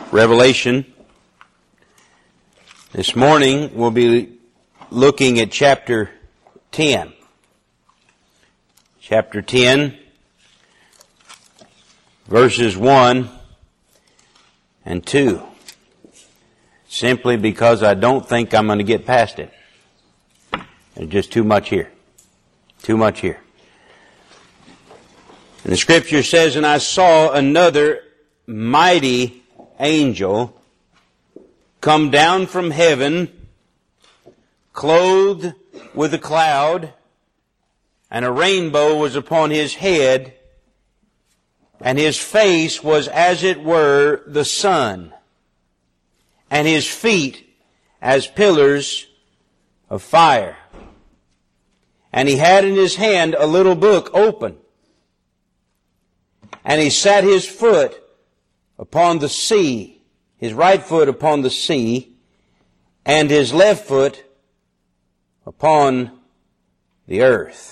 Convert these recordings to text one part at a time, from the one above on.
Revelation. This morning we'll be looking at chapter 10. Chapter 10, verses 1 and 2. Simply because I don't think I'm going to get past it. There's just too much here. Too much here. And the Scripture says, "And I saw another mighty angel come down from heaven, clothed with a cloud, and a rainbow was upon his head, and his face was as it were the sun, and his feet as pillars of fire. And he had in his hand a little book open, and he sat his foot upon the sea, his right foot upon the sea, and his left foot upon the earth."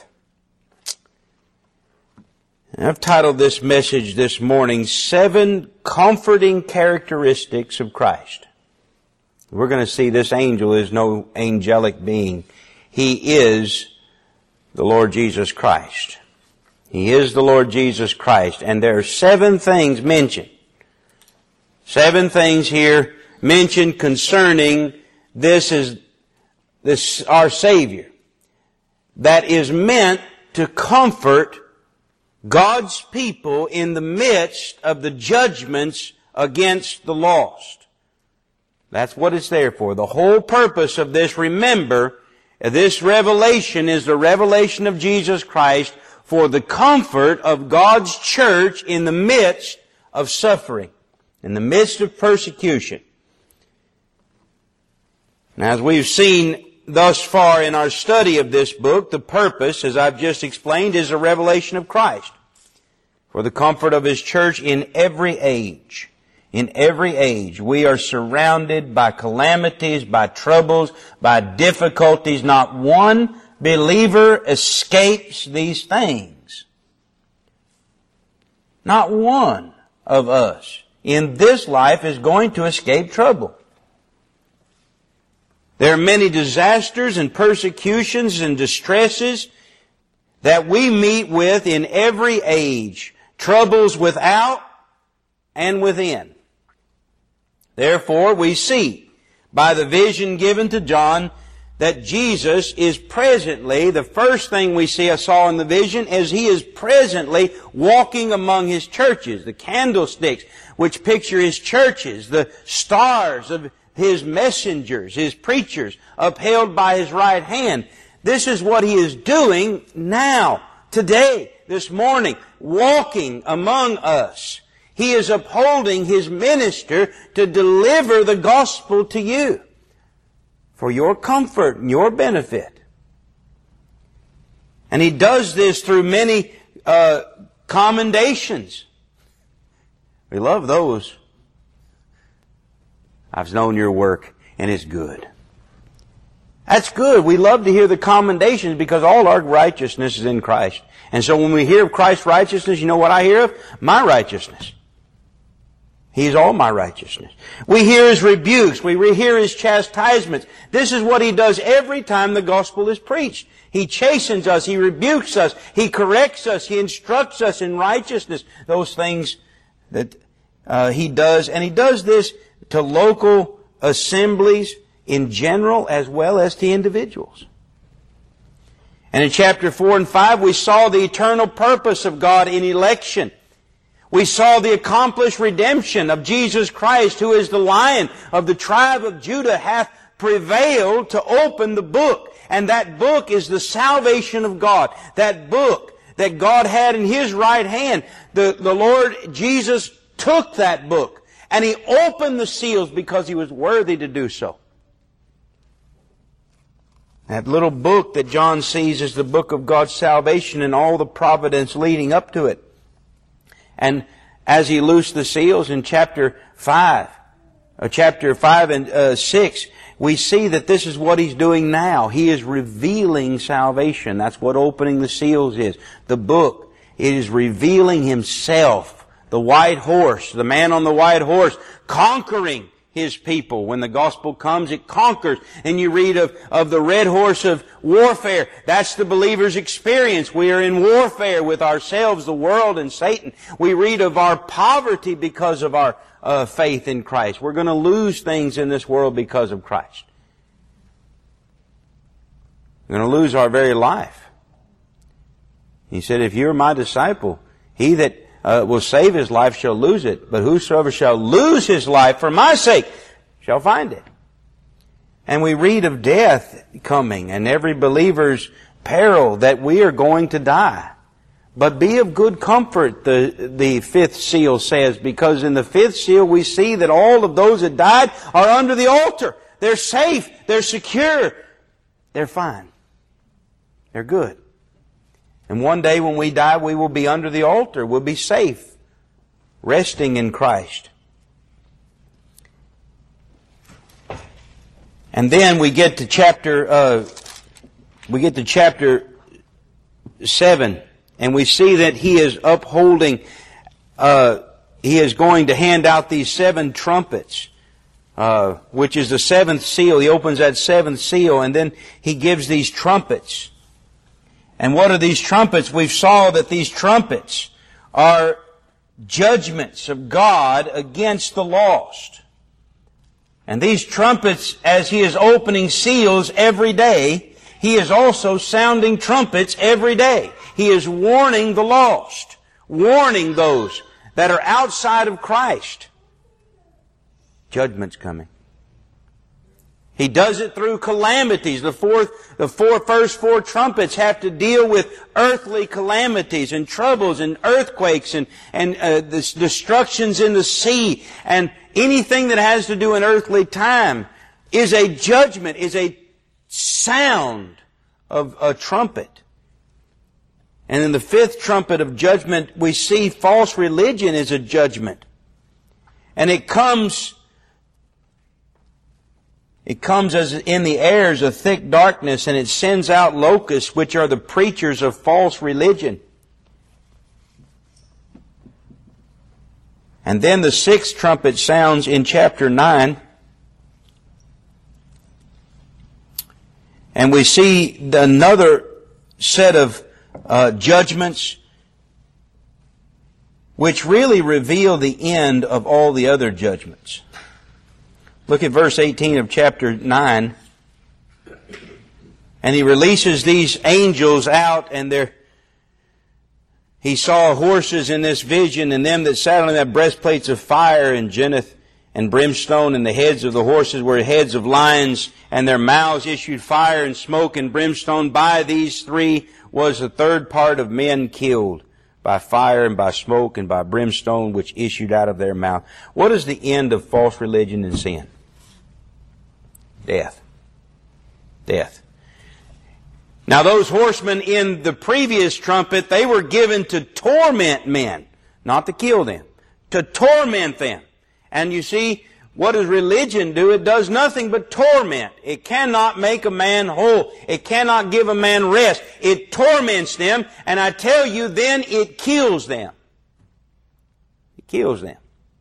And I've titled this message this morning, 7 Comforting Characteristics of Christ. We're going to see this angel is no angelic being. He is the Lord Jesus Christ. He is the Lord Jesus Christ. And there are 7 things mentioned. 7 things here mentioned concerning this our Savior, that is meant to comfort God's people in the midst of the judgments against the lost. That's what it's there for. The whole purpose of this, remember, this revelation is the revelation of Jesus Christ for the comfort of God's church in the midst of suffering, in the midst of persecution. Now, as we've seen thus far in our study of this book, the purpose, as I've just explained, is a revelation of Christ for the comfort of His church in every age. In every age, we are surrounded by calamities, by troubles, by difficulties. Not one believer escapes these things. Not one of us in this life is going to escape trouble. There are many disasters and persecutions and distresses that we meet with in every age. Troubles without and within. Therefore, we see by the vision given to John that Jesus is presently, the first thing we saw in the vision is He is presently walking among His churches. The candlesticks which picture His churches, the stars of His messengers, His preachers, upheld by His right hand. This is what He is doing now, today, this morning, walking among us. He is upholding His minister to deliver the gospel to you for your comfort and your benefit. And He does this through many commendations. We love those. "I've known your work, and it's good." That's good. We love to hear the commendations because all our righteousness is in Christ. And so when we hear of Christ's righteousness, you know what I hear of? My righteousness. He's all my righteousness. We hear His rebukes. We hear His chastisements. This is what He does every time the gospel is preached. He chastens us. He rebukes us. He corrects us. He instructs us in righteousness. Those things that He does. And He does this to local assemblies in general as well as to individuals. And in chapter 4 and 5 we saw the eternal purpose of God in election. We saw the accomplished redemption of Jesus Christ, who is the Lion of the tribe of Judah, hath prevailed to open the book. And that book is the salvation of God. That book that God had in His right hand. The Lord Jesus took that book and He opened the seals because He was worthy to do so. That little book that John sees is the book of God's salvation and all the providence leading up to it. And as He loosed the seals in chapter 5 and 6, we see that this is what He's doing now. He is revealing salvation. That's what opening the seals is. The book, it is revealing Himself, the white horse, the man on the white horse, conquering His people. When the gospel comes, it conquers. And you read of the red horse of warfare. That's the believer's experience. We are in warfare with ourselves, the world, and Satan. We read of our poverty because of our faith in Christ. We're going to lose things in this world because of Christ. We're going to lose our very life. He said, if you're my disciple, he that will save his life shall lose it, but whosoever shall lose his life for my sake shall find it. And we read of death coming and every believer's peril, that we are going to die. But be of good comfort, the fifth seal says, because in the fifth seal we see that all of those that died are under the altar. They're safe, they're secure, they're fine, they're good. And one day when we die, we will be under the altar. We'll be safe, resting in Christ. And then we get to chapter 7, and we see that He is upholding. He is going to hand out these 7 trumpets, which is the 7th seal. He opens that 7th seal, and then He gives these trumpets. And what are these trumpets? We've saw that these trumpets are judgments of God against the lost. And these trumpets, as He is opening seals every day, He is also sounding trumpets every day. He is warning the lost, warning those that are outside of Christ. Judgment's coming. He does it through calamities. The first 4 trumpets have to deal with earthly calamities and troubles and earthquakes and the destructions in the sea. And anything that has to do in earthly time is a judgment, is a sound of a trumpet. And in the 5th trumpet of judgment, we see false religion is a judgment. And it comes as in the air as a thick darkness, and it sends out locusts, which are the preachers of false religion. And then the 6th trumpet sounds in chapter 9. And we see another set of judgments which really reveal the end of all the other judgments. Look at verse 18 of chapter 9. And He releases these angels out, and He saw horses in this vision, and them that sat on them had breastplates of fire and geneth and brimstone, and the heads of the horses were heads of lions, and their mouths issued fire and smoke and brimstone. By these 3 was the 3rd part of men killed, by fire and by smoke and by brimstone, which issued out of their mouth. What is the end of false religion and sin? Death. Death. Now those horsemen in the previous trumpet, they were given to torment men, not to kill them, to torment them. And you see, what does religion do? It does nothing but torment. It cannot make a man whole. It cannot give a man rest. It torments them, and I tell you, then it kills them. It kills them.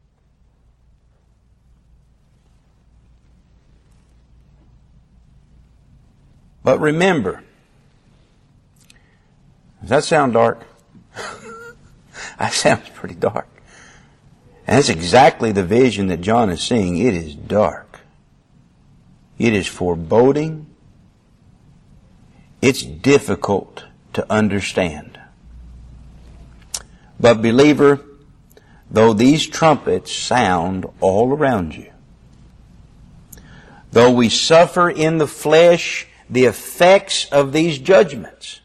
But remember, does that sound dark? That sounds pretty dark. And that's exactly the vision that John is seeing. It is dark. It is foreboding. It's difficult to understand. But believer, though these trumpets sound all around you, though we suffer in the flesh the effects of these judgments,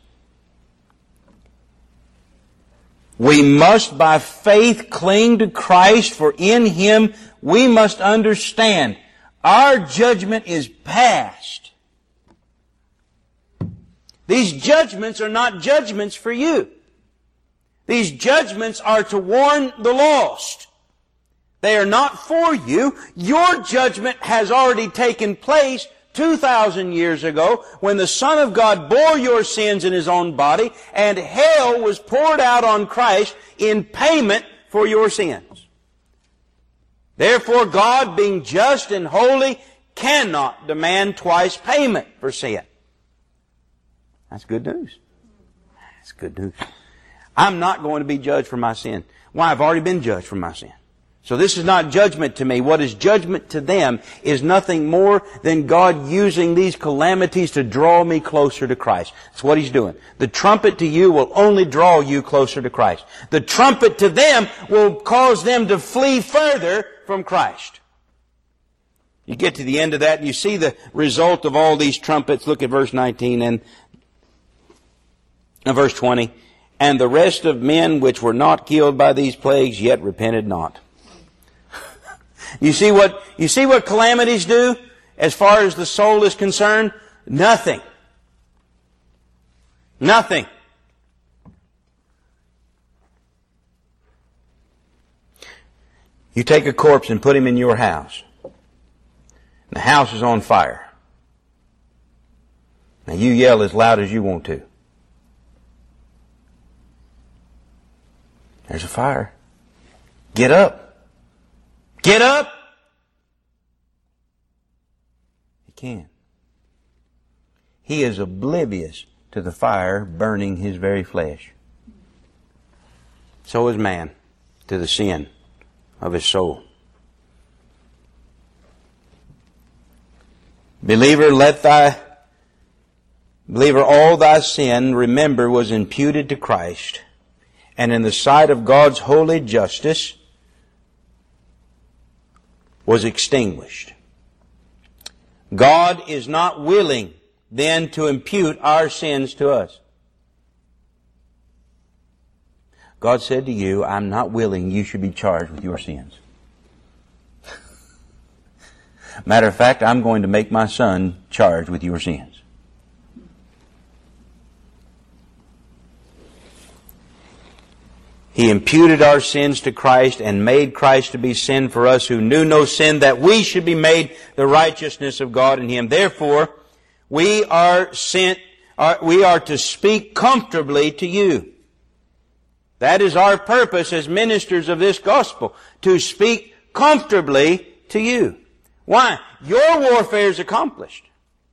we must by faith cling to Christ, for in Him we must understand our judgment is past. These judgments are not judgments for you. These judgments are to warn the lost. They are not for you. Your judgment has already taken place 2,000 years ago, when the Son of God bore your sins in His own body, and hell was poured out on Christ in payment for your sins. Therefore, God, being just and holy, cannot demand twice payment for sin. That's good news. That's good news. I'm not going to be judged for my sin. Why? I've already been judged for my sin. So this is not judgment to me. What is judgment to them is nothing more than God using these calamities to draw me closer to Christ. That's what He's doing. The trumpet to you will only draw you closer to Christ. The trumpet to them will cause them to flee further from Christ. You get to the end of that and you see the result of all these trumpets. Look at verse 19 and verse 20. And the rest of men which were not killed by these plagues yet repented not. You see what calamities do as far as the soul is concerned? Nothing. Nothing. You take a corpse and put him in your house. The house is on fire. Now you yell as loud as you want to. There's a fire. Get up. Get up! He can't. He is oblivious to the fire burning his very flesh. So is man to the sin of his soul. Believer, all thy sin, remember, was imputed to Christ, and in the sight of God's holy justice was extinguished. God is not willing then to impute our sins to us. God said to you, I'm not willing you should be charged with your sins. Matter of fact, I'm going to make my Son charged with your sins. He imputed our sins to Christ and made Christ to be sin for us who knew no sin, that we should be made the righteousness of God in Him. Therefore, we are to speak comfortably to you. That is our purpose as ministers of this gospel, to speak comfortably to you. Why? Your warfare is accomplished.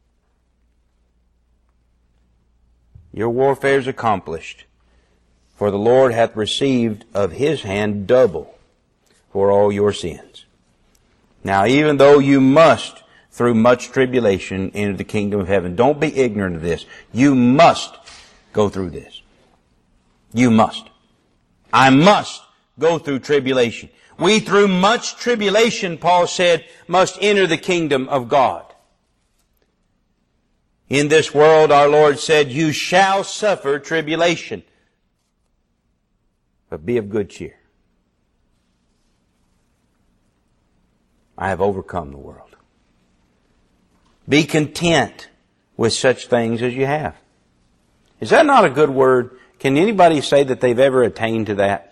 Your warfare is accomplished. For the Lord hath received of His hand double for all your sins. Now, even though you must, through much tribulation, enter the kingdom of heaven, don't be ignorant of this. You must go through this. You must. I must go through tribulation. We, through much tribulation, Paul said, must enter the kingdom of God. In this world, our Lord said, you shall suffer tribulation. But be of good cheer. I have overcome the world. Be content with such things as you have. Is that not a good word? Can anybody say that they've ever attained to that?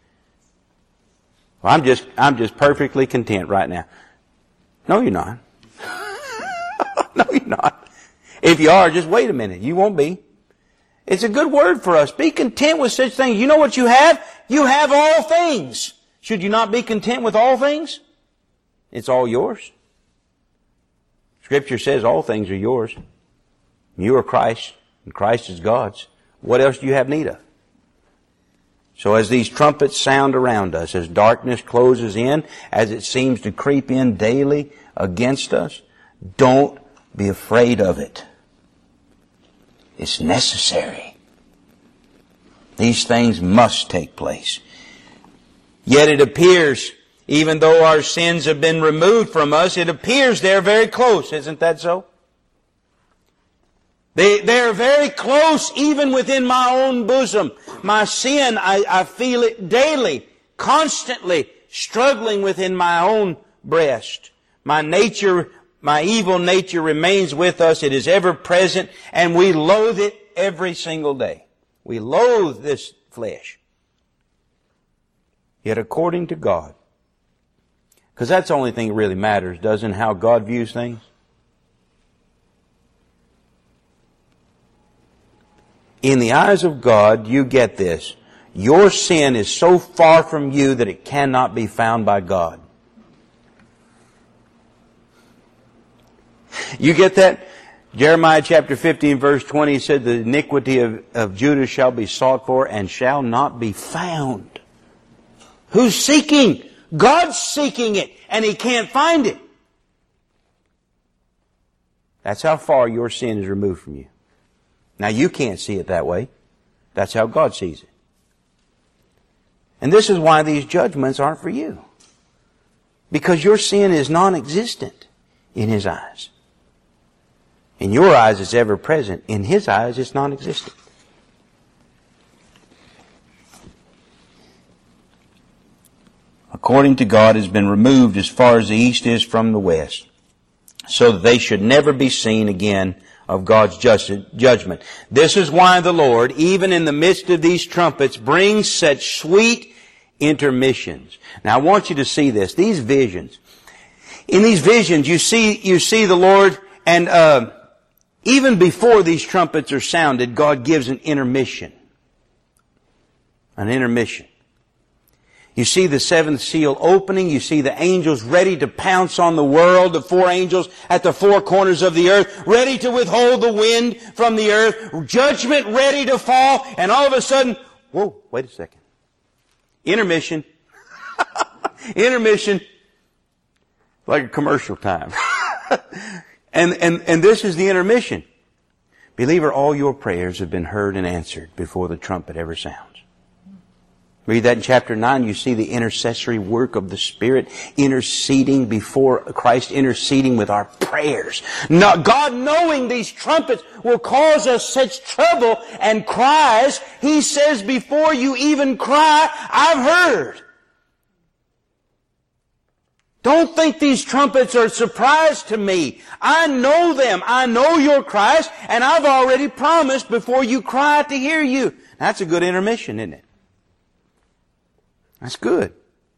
Well, I'm just perfectly content right now. No, you're not. No, you're not. If you are, just wait a minute. You won't be. It's a good word for us. Be content with such things. You know what you have? You have all things. Should you not be content with all things? It's all yours. Scripture says all things are yours. You are Christ, and Christ is God's. What else do you have need of? So as these trumpets sound around us, as darkness closes in, as it seems to creep in daily against us, don't be afraid of it. It's necessary. These things must take place. Yet it appears, even though our sins have been removed from us, it appears they're very close. Isn't that so? They're very close even within my own bosom. My sin, I feel it daily, constantly struggling within my own breast. My nature, my evil nature remains with us. It is ever present, and we loathe it every single day. We loathe this flesh. Yet according to God, because that's the only thing that really matters, doesn't how God views things? In the eyes of God, you get this. Your sin is so far from you that it cannot be found by God. You get that? Jeremiah chapter 15 verse 20 said, the iniquity of Judah shall be sought for and shall not be found. Who's seeking? God's seeking it, and He can't find it. That's how far your sin is removed from you. Now you can't see it that way. That's how God sees it. And this is why these judgments aren't for you. Because your sin is non-existent in His eyes. In your eyes it's ever present. In His eyes it's non-existent. According to God, has been removed as far as the east is from the west, so that they should never be seen again of God's judgment. This is why the Lord, even in the midst of these trumpets, brings such sweet intermissions. Now I want you to see this. These visions. In these visions you see the Lord, and even before these trumpets are sounded, God gives an intermission. An intermission. You see the seventh seal opening. You see the angels ready to pounce on the world. The four angels at the four corners of the earth, ready to withhold the wind from the earth. Judgment ready to fall. And all of a sudden, whoa, wait a second. Intermission. Intermission. Like a commercial time. And this is the intermission. Believer, all your prayers have been heard and answered before the trumpet ever sounds. Read that in chapter 9. You see the intercessory work of the Spirit interceding before Christ, interceding with our prayers. God, knowing these trumpets will cause us such trouble and cries, He says, before you even cry, I've heard. Don't think these trumpets are a surprise to me. I know them. I know your cries, and I've already promised before you cry to hear you. That's a good intermission, isn't it? That's good.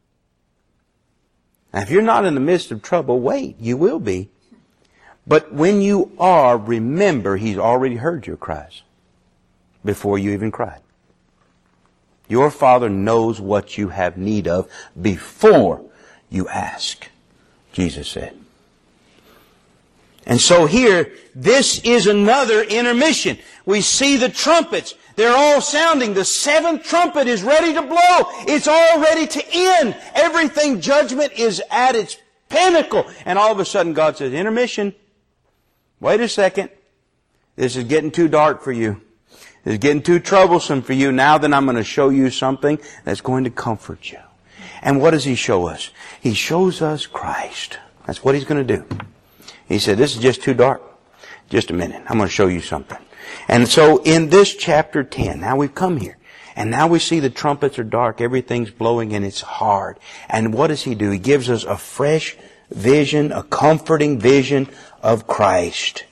Now, if you're not in the midst of trouble, wait. You will be. But when you are, remember, He's already heard your cries before you even cried. Your Father knows what you have need of before you ask, Jesus said. And so here, this is another intermission. We see the trumpets. They're all sounding. The seventh trumpet is ready to blow. It's all ready to end. Everything, judgment is at its pinnacle. And all of a sudden God says, intermission. Wait a second. This is getting too dark for you. This is getting too troublesome for you. Now then I'm going to show you something that's going to comfort you. And what does He show us? He shows us Christ. That's what He's going to do. He said, this is just too dark. Just a minute. I'm going to show you something. And so in this chapter 10, now we've come here. And now we see the trumpets are dark. Everything's blowing and it's hard. And what does He do? He gives us a fresh vision, a comforting vision of Christ.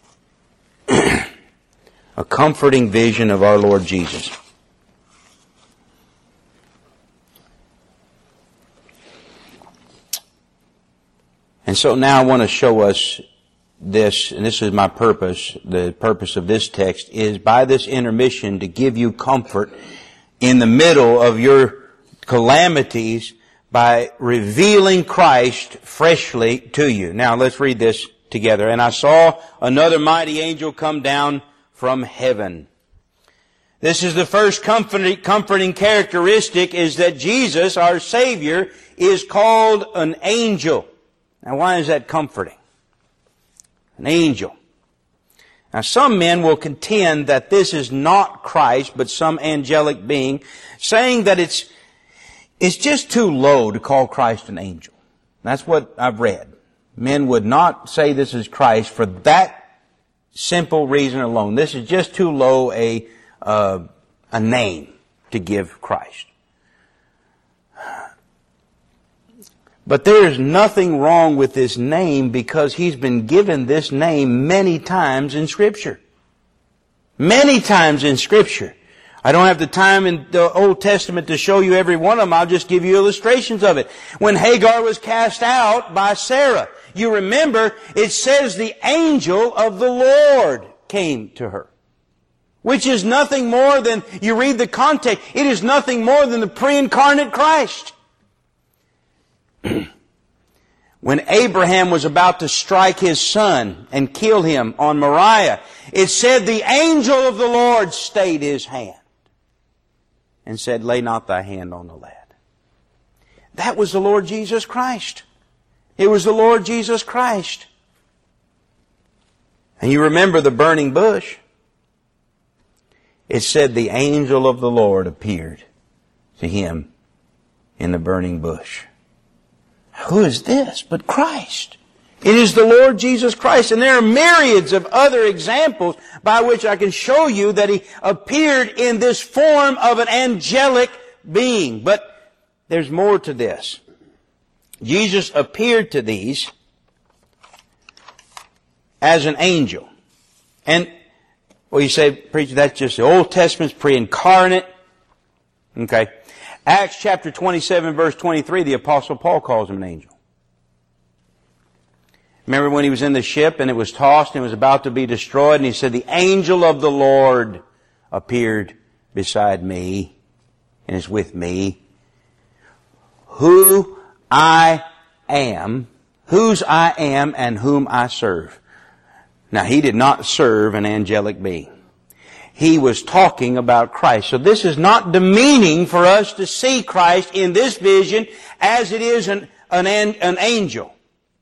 A comforting vision of our Lord Jesus. And so now I want to show us this, and this is my purpose. The purpose of this text is by this intermission to give you comfort in the middle of your calamities by revealing Christ freshly to you. Now let's read this together. And I saw another mighty angel come down from heaven. This is the first comforting characteristic, is that Jesus, our Savior, is called an angel. Now why is that comforting? An angel. Now some men will contend that this is not Christ, but some angelic being, saying that it's just too low to call Christ an angel. That's what I've read. Men would not say this is Christ for that simple reason alone. This is just too low a name to give Christ. But there is nothing wrong with this name, because He's been given this name many times in Scripture. Many times in Scripture. I don't have the time in the Old Testament to show you every one of them. I'll just give you illustrations of it. When Hagar was cast out by Sarah, you remember it says the angel of the Lord came to her. which is nothing more than, you read the context, it is nothing more than the pre-incarnate Christ. When Abraham was about to strike his son and kill him on Moriah, it said the angel of the Lord stayed his hand and said, lay not thy hand on the lad. That was the Lord Jesus Christ. It was the Lord Jesus Christ. And you remember the burning bush. It said the angel of the Lord appeared to him in the burning bush. Who is this but Christ? It is the Lord Jesus Christ. And there are myriads of other examples by which I can show you that He appeared in this form of an angelic being. But there's more to this. Jesus appeared to these as an angel. And, well, you say, preacher, that's just the Old Testament's pre-incarnate. Okay. Acts chapter 27, verse 23, the Apostle Paul calls him an angel. Remember when he was in the ship and it was tossed and it was about to be destroyed, and he said, the angel of the Lord appeared beside me and is with me. Who I am, whose I am, and whom I serve. Now, he did not serve an angelic being. He was talking about Christ. So this is not demeaning for us to see Christ in this vision as it is an angel.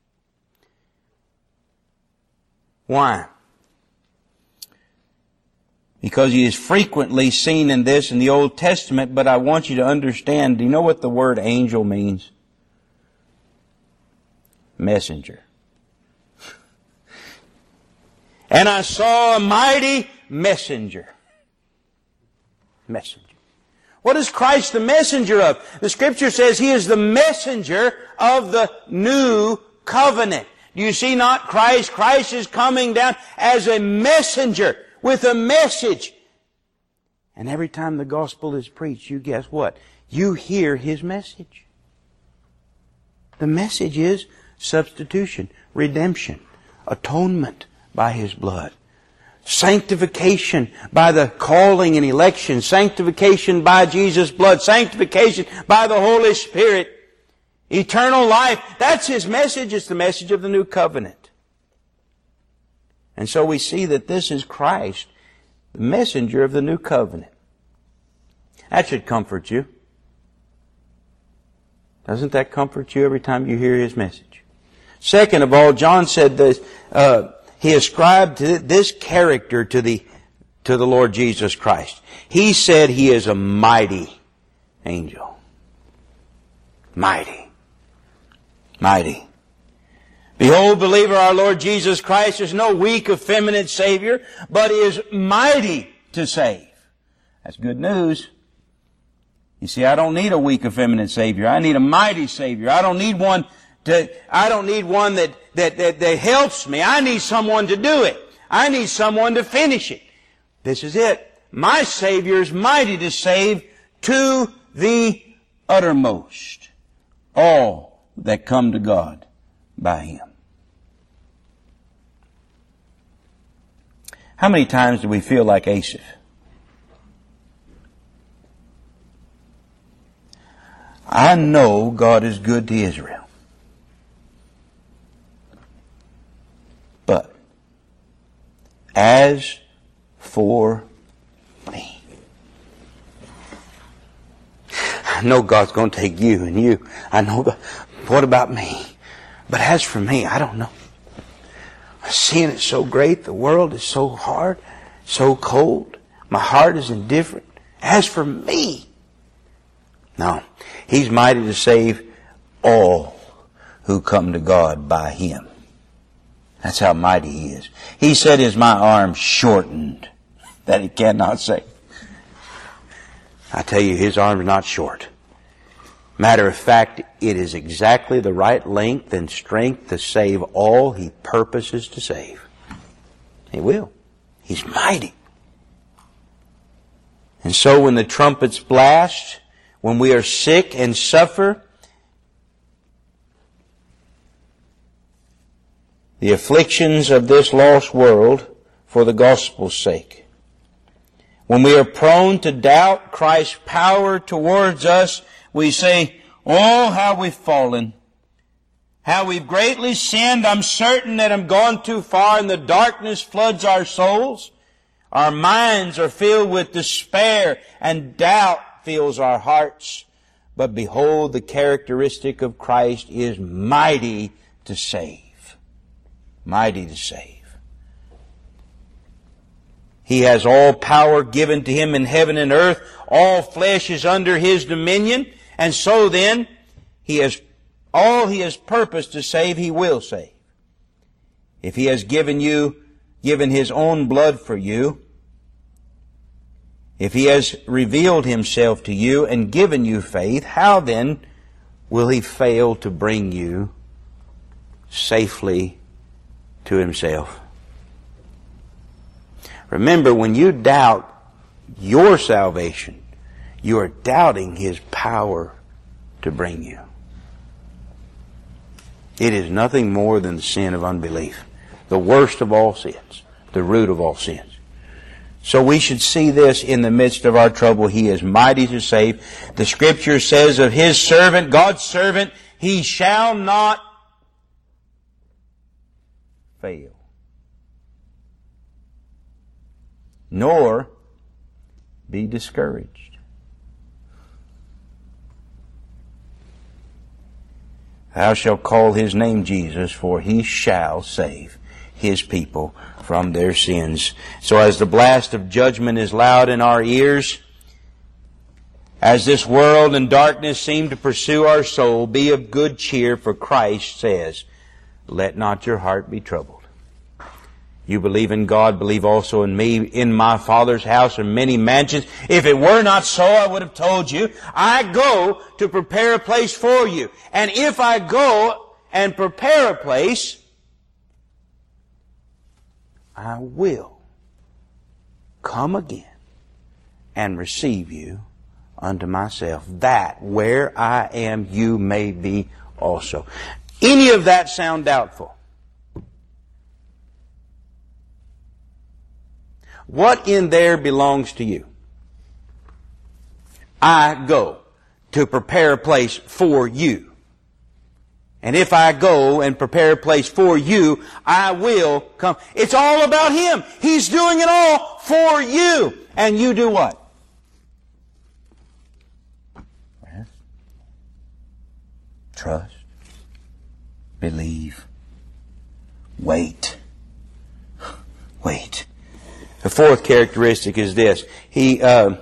Why? Because He is frequently seen in this in the Old Testament, but I want you to understand, do you know what the word angel means? Messenger. And I saw a mighty messenger. Messenger. What is Christ the messenger of? The Scripture says He is the messenger of the new covenant. Do you see not Christ? Christ is coming down as a messenger with a message. And every time the gospel is preached, you guess what? You hear His message. The message is substitution, redemption, atonement by His blood. Sanctification by the calling and election. Sanctification by Jesus' blood. Sanctification by the Holy Spirit. Eternal life. That's His message. It's the message of the new covenant. And so we see that this is Christ, the messenger of the new covenant. That should comfort you. Doesn't that comfort you every time you hear His message? Second of all, John said this, he ascribed this character to the Lord Jesus Christ. He said He is a mighty angel. Mighty. Mighty. Behold, believer, our Lord Jesus Christ is no weak, effeminate Savior, but is mighty to save. That's good news. You see, I don't need a weak, effeminate Savior. I need a mighty Savior. I don't need one that helps me. I need someone to do it. I need someone to finish it. This is it. My Savior is mighty to save to the uttermost all that come to God by Him. How many times do we feel like Asaph? I know God is good to Israel. But as for me, I know God's going to take you and you. I know God. What about me? But as for me, I don't know. Sin is so great. The world is so hard, so cold. My heart is indifferent. As for me, no. He's mighty to save all who come to God by Him. That's how mighty He is. He said, is my arm shortened that He cannot save? I tell you, His arm is not short. Matter of fact, it is exactly the right length and strength to save all He purposes to save. He will. He's mighty. And so when the trumpets blast, when we are sick and suffer, the afflictions of this lost world for the gospel's sake, When we are prone to doubt Christ's power towards us, we say, "Oh, how we've fallen. How we've greatly sinned. I'm certain that I'm gone too far, and the darkness floods our souls. Our minds are filled with despair, and doubt fills our hearts. But behold, the characteristic of Christ is mighty to save." Mighty to save. He has all power given to Him in heaven and earth. All flesh is under His dominion. And so then, all He has purposed to save, He will save. If He has given His own blood for you, if He has revealed Himself to you and given you faith, how then will He fail to bring you safely to Himself? Remember, when you doubt your salvation, you are doubting His power to bring you. It is nothing more than the sin of unbelief, the worst of all sins, the root of all sins. So we should see this in the midst of our trouble. He is mighty to save. The Scripture says of His servant, God's servant, he shall not fail, nor be discouraged. Thou shalt call His name Jesus, for He shall save His people from their sins. So as the blast of judgment is loud in our ears, as this world and darkness seem to pursue our soul, be of good cheer, for Christ says, "Let not your heart be troubled. You believe in God, believe also in me. In my Father's house are many mansions. If it were not so, I would have told you. I go to prepare a place for you. And if I go and prepare a place, I will come again and receive you unto myself, that where I am, you may be also." Any of that sound doubtful? What in there belongs to you? I go to prepare a place for you. And if I go and prepare a place for you, I will come. It's all about Him. He's doing it all for you. And you do what? Trust. Believe. Wait. Wait. The fourth characteristic is this. A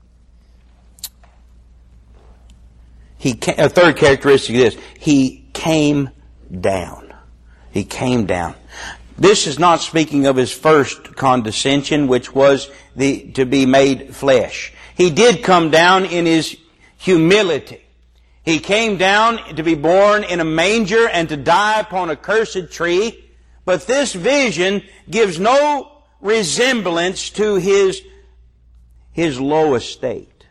third characteristic is this. He came down. He came down. This is not speaking of His first condescension, which was to be made flesh. He did come down in His humility. He came down to be born in a manger and to die upon a cursed tree. But this vision gives no resemblance to His low estate.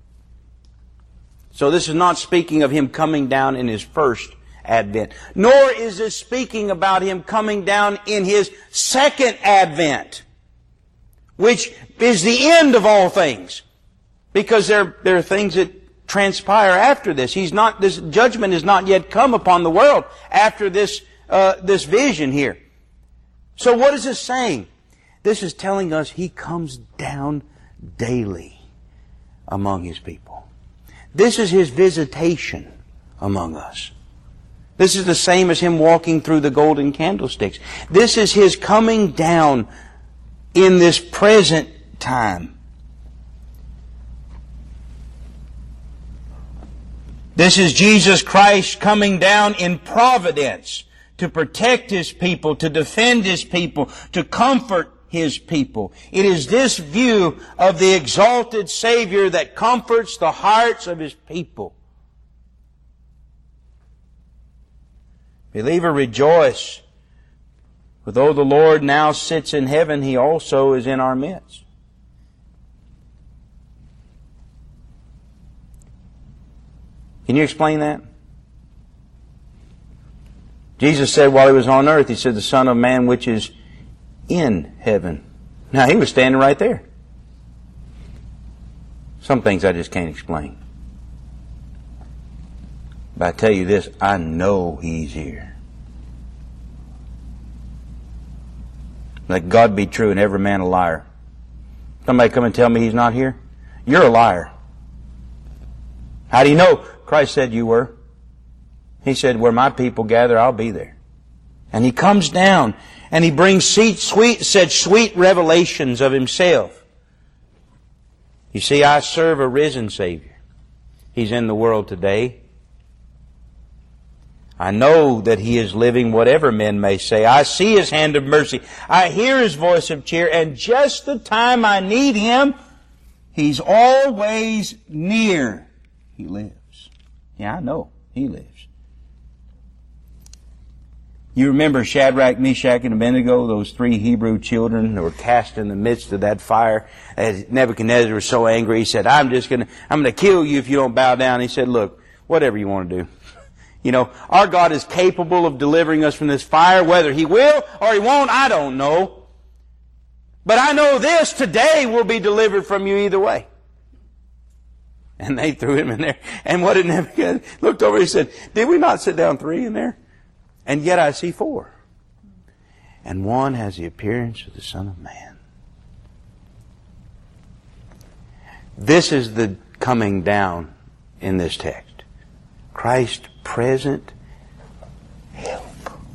So this is not speaking of Him coming down in His first advent. Nor is this speaking about Him coming down in His second advent, which is the end of all things. Because there are things that transpire after this. This judgment has not yet come upon the world after this vision here. So what is this saying? This is telling us He comes down daily among His people. This is His visitation among us. This is the same as Him walking through the golden candlesticks. This is His coming down in this present time. This is Jesus Christ coming down in providence to protect His people, to defend His people, to comfort His people. It is this view of the exalted Savior that comforts the hearts of His people. Believer, rejoice. For though the Lord now sits in heaven, He also is in our midst. Can you explain that? Jesus said while He was on earth, He said, "The Son of Man which is in heaven." Now, He was standing right there. Some things I just can't explain. But I tell you this, I know He's here. Let God be true and every man a liar. Somebody come and tell me He's not here? You're a liar. How do you know? Christ said you were. He said, where my people gather, I'll be there. And He comes down and He brings sweet revelations of Himself. You see, I serve a risen Savior. He's in the world today. I know that He is living, whatever men may say. I see His hand of mercy. I hear His voice of cheer. And just the time I need Him, He's always near. He lives. Yeah, I know. He lives. You remember Shadrach, Meshach, and Abednego, those three Hebrew children that were cast in the midst of that fire. As Nebuchadnezzar was so angry, he said, I'm going to kill you if you don't bow down. He said, look, whatever you want to do. You know, our God is capable of delivering us from this fire. Whether He will or He won't, I don't know. But I know this, today we'll be delivered from you either way. And they threw him in there. And what did Nebuchadnezzar looked over, he said, did we not sit down 3 in there? And yet I see 4. And one has the appearance of the Son of Man. This is the coming down in this text. Christ present help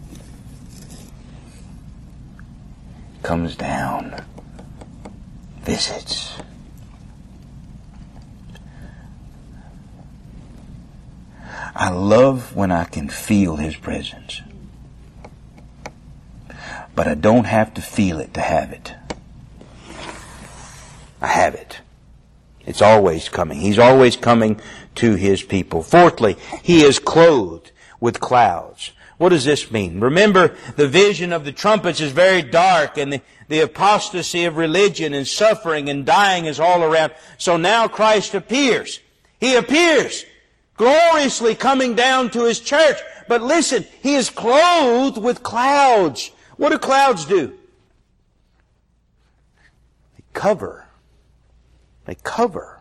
comes down, visits. I love when I can feel His presence. But I don't have to feel it to have it. I have it. It's always coming. He's always coming to His people. Fourthly, He is clothed with clouds. What does this mean? Remember, the vision of the trumpets is very dark, and the apostasy of religion and suffering and dying is all around. So now Christ appears. He appears gloriously coming down to His church. But listen, He is clothed with clouds. What do clouds do? They cover. They cover.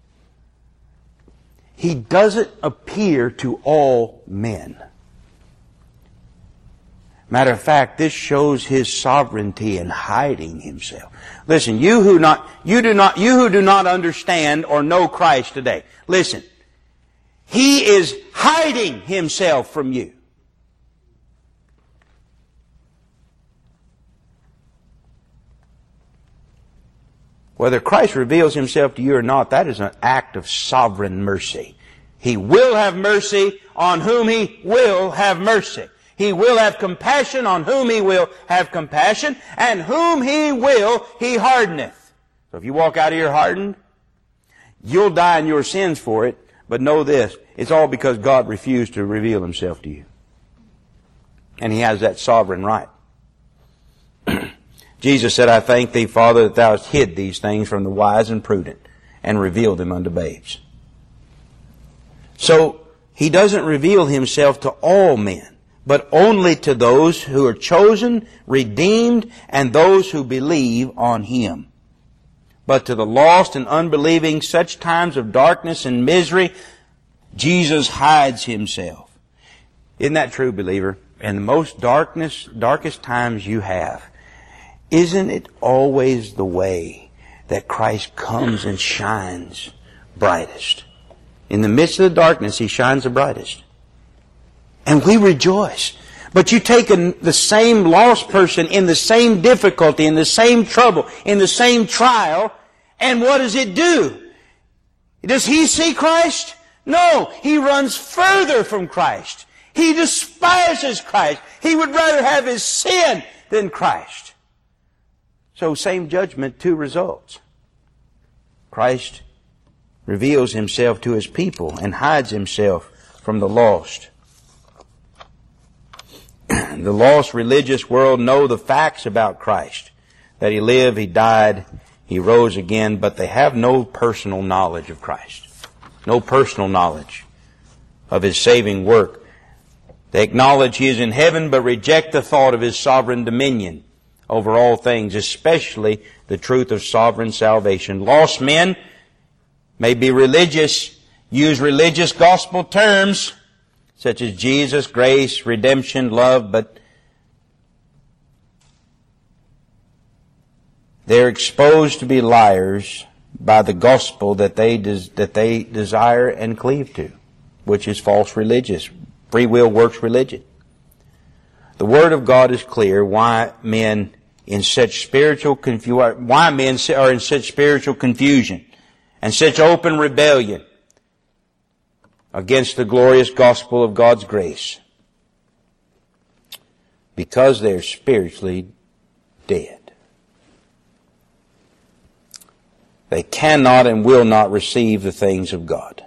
He doesn't appear to all men. Matter of fact, this shows His sovereignty in hiding Himself. Listen, you who do not understand or know Christ today, listen. He is hiding Himself from you. Whether Christ reveals Himself to you or not, that is an act of sovereign mercy. He will have mercy on whom He will have mercy. He will have compassion on whom He will have compassion, and whom He will, He hardeneth. So if you walk out of here hardened, you'll die in your sins for it, but know this, it's all because God refused to reveal Himself to you. And He has that sovereign right. Jesus said, I thank Thee, Father, that Thou hast hid these things from the wise and prudent, and revealed them unto babes. So, He doesn't reveal Himself to all men, but only to those who are chosen, redeemed, and those who believe on Him. But to the lost and unbelieving, such times of darkness and misery, Jesus hides Himself. Isn't that true, believer? In the most darkest times you have, isn't it always the way that Christ comes and shines brightest? In the midst of the darkness, He shines the brightest. And we rejoice. But you take the same lost person in the same difficulty, in the same trouble, in the same trial, and what does it do? Does he see Christ? No, he runs further from Christ. He despises Christ. He would rather have his sin than Christ. So same judgment, 2 results. Christ reveals Himself to His people and hides Himself from the lost. The lost religious world know the facts about Christ. That He lived, He died, He rose again, but they have no personal knowledge of Christ. No personal knowledge of His saving work. They acknowledge He is in heaven, but reject the thought of His sovereign dominion over all things, especially the truth of sovereign salvation. Lost men may be religious, use religious gospel terms such as Jesus, grace, redemption, love, but they're exposed to be liars by the gospel that they desire and cleave to, which is false religious, free will works religion. The Word of God is clear why men are in such spiritual confusion and such open rebellion against the glorious gospel of God's grace. Because they're spiritually dead. They cannot and will not receive the things of God.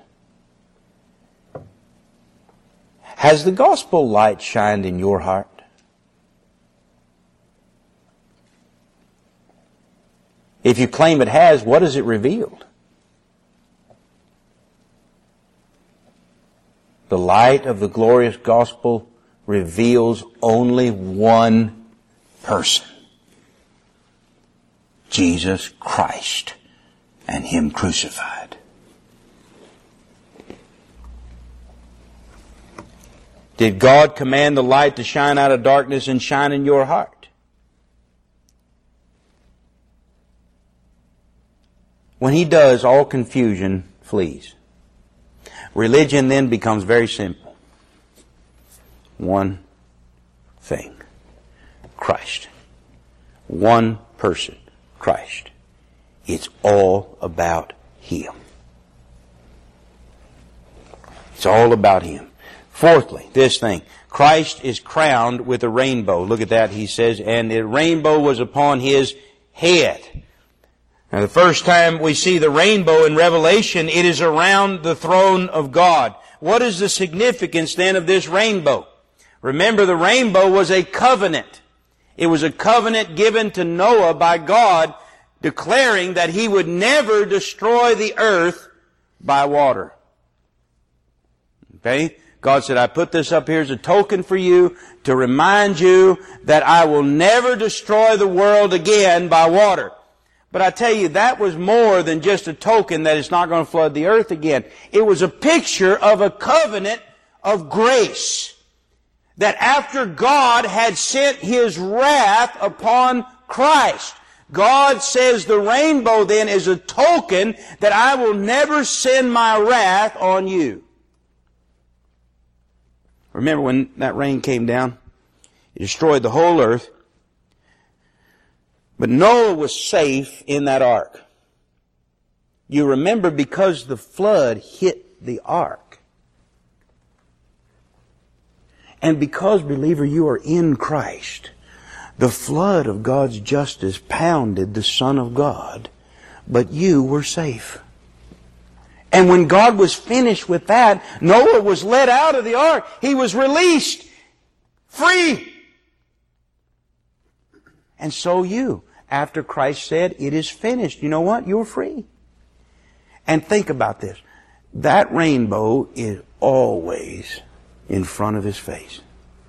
Has the gospel light shined in your heart? If you claim it has, what has it revealed? The light of the glorious gospel reveals only one person. Jesus Christ and Him crucified. Did God command the light to shine out of darkness and shine in your heart? When He does, all confusion flees. Religion then becomes very simple. One thing. Christ. One person. Christ. It's all about Him. It's all about Him. Fourthly, this thing. Christ is crowned with a rainbow. Look at that, he says, and the rainbow was upon His head. Now, the first time we see the rainbow in Revelation, it is around the throne of God. What is the significance then of this rainbow? Remember, the rainbow was a covenant. It was a covenant given to Noah by God, declaring that He would never destroy the earth by water. Okay? God said, I put this up here as a token for you to remind you that I will never destroy the world again by water. But I tell you, that was more than just a token that it's not going to flood the earth again. It was a picture of a covenant of grace. That after God had sent His wrath upon Christ, God says the rainbow then is a token that I will never send my wrath on you. Remember when that rain came down? It destroyed the whole earth. But Noah was safe in that ark. You remember, because the flood hit the ark. And because, believer, you are in Christ, the flood of God's justice pounded the Son of God, but you were safe. And when God was finished with that, Noah was let out of the ark. He was released, free. And so you, after Christ said, it is finished, you know what? You're free. And think about this. That rainbow is always in front of His face.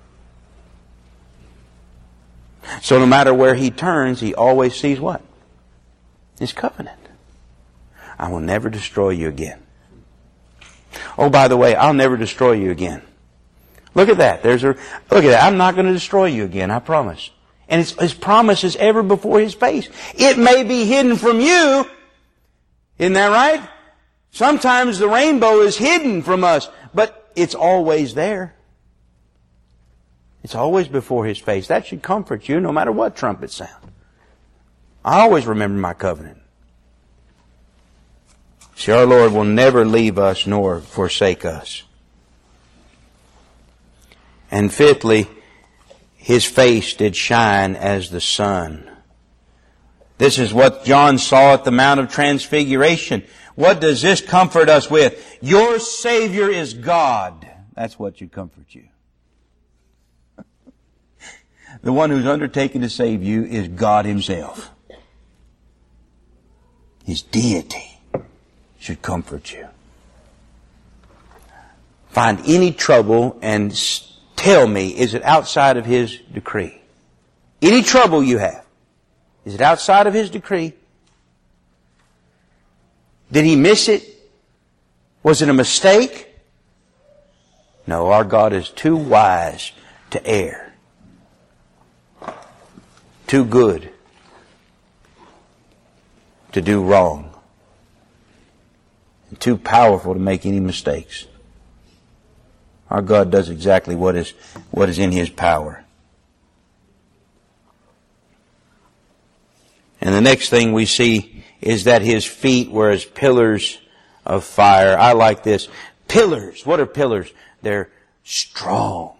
So no matter where He turns, He always sees what? His covenant. I will never destroy you again. Oh, by the way, I'll never destroy you again. Look at that. Look at that. I'm not going to destroy you again, I promise. And His promise is ever before His face. It may be hidden from you. Isn't that right? Sometimes the rainbow is hidden from us, but it's always there. It's always before His face. That should comfort you no matter what trumpets sound. I always remember my covenant. See, our Lord will never leave us nor forsake us. And fifthly, His face did shine as the sun. This is what John saw at the Mount of Transfiguration. What does this comfort us with? Your Savior is God. That's what should comfort you. The one who's undertaken to save you is God Himself. His deity should comfort you. Find any trouble and tell me, is it outside of His decree? Any trouble you have, is it outside of His decree? Did He miss it? Was it a mistake? No, our God is too wise to err. Too good to do wrong. And too powerful to make any mistakes. Our God does exactly what is in His power. And the next thing we see is that His feet were as pillars of fire. I like this. Pillars. What are pillars? They're strong.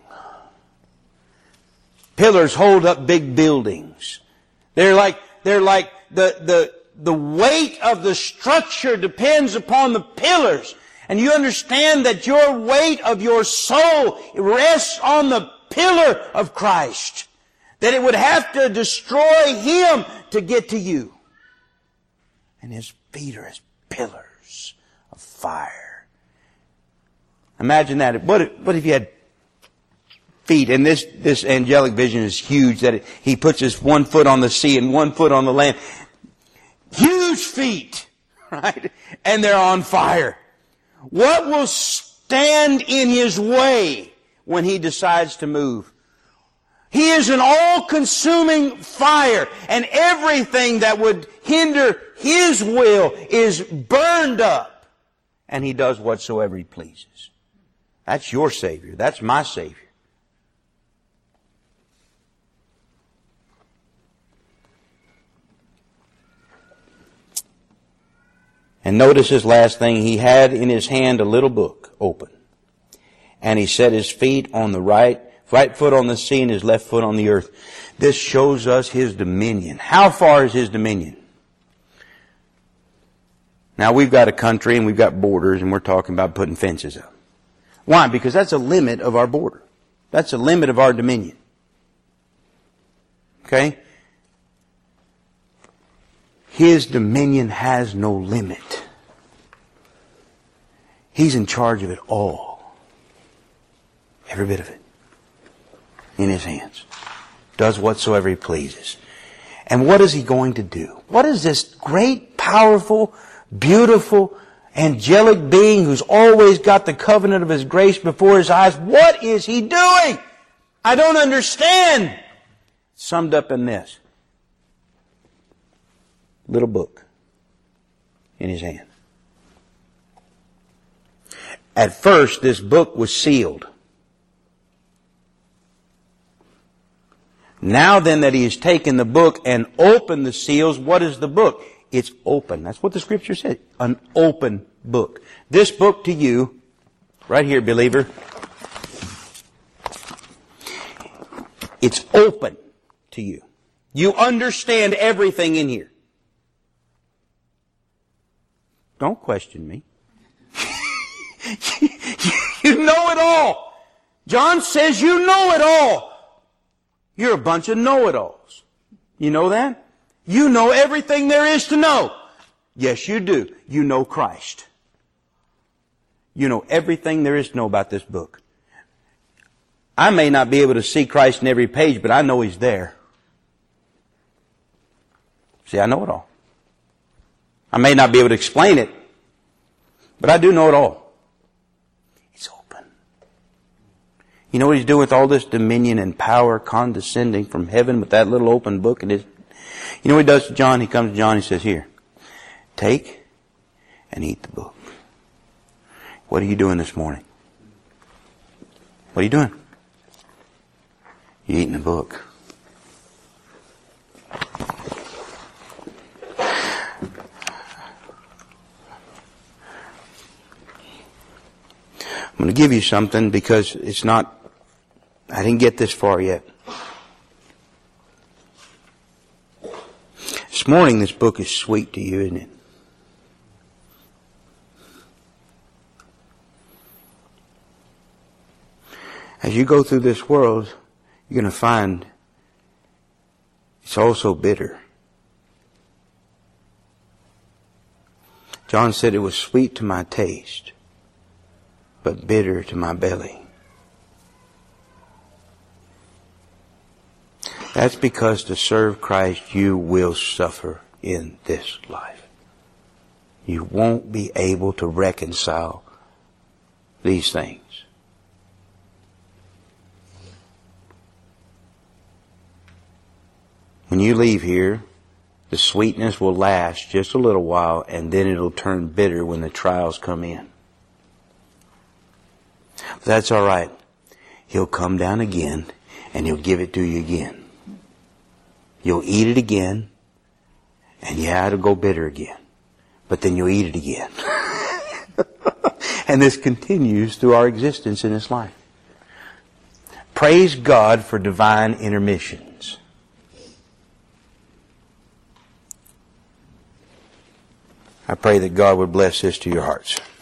Pillars hold up big buildings. They're like the weight of the structure depends upon the pillars. And you understand that your weight of your soul rests on the pillar of Christ. That it would have to destroy Him to get to you. And His feet are as pillars of fire. Imagine that. What if you had feet? And this angelic vision is huge. That He puts His one foot on the sea and one foot on the land. Huge feet. Right? And they're on fire. What will stand in His way when He decides to move? He is an all-consuming fire, and everything that would hinder His will is burned up, and He does whatsoever He pleases. That's your Savior. That's my Savior. And notice His last thing. He had in His hand a little book open. And He set His feet on the right foot on the sea and His left foot on the earth. This shows us His dominion. How far is His dominion? Now we've got a country and we've got borders and we're talking about putting fences up. Why? Because that's a limit of our border. That's a limit of our dominion. Okay? His dominion has no limit. He's in charge of it all. Every bit of it. In His hands. Does whatsoever He pleases. And what is He going to do? What is this great, powerful, beautiful, angelic being who's always got the covenant of His grace before His eyes? What is He doing? I don't understand. Summed up in this. Little book in His hand. At first, this book was sealed. Now then that He has taken the book and opened the seals, what is the book? It's open. That's what the Scripture said. An open book. This book to you, right here, believer, it's open to you. You understand everything in here. Don't question me. You know it all. John says you know it all. You're a bunch of know-it-alls. You know that? You know everything there is to know. Yes, you do. You know Christ. You know everything there is to know about this book. I may not be able to see Christ in every page, but I know He's there. See, I know it all. I may not be able to explain it, but I do know it all. It's open. You know what He's doing with all this dominion and power condescending from heaven with that little open book? And you know what He does to John? He comes to John and He says, here, take and eat the book. What are you doing this morning? What are you doing? You're eating the book. I'm going to give you something because it's not, I didn't get this far yet. This morning this book is sweet to you, isn't it? As you go through this world, you're going to find it's also bitter. John said it was sweet to my taste, but bitter to my belly. That's because to serve Christ you will suffer in this life. you won't be able to reconcile these things. When you leave here, the sweetness will last just a little while, and then it'll turn bitter when the trials come in. But that's all right. He'll come down again, and He'll give it to you again. You'll eat it again, and yeah, it'll go bitter again. But then you'll eat it again. And this continues through our existence in this life. Praise God for divine intermissions. I pray that God would bless this to your hearts.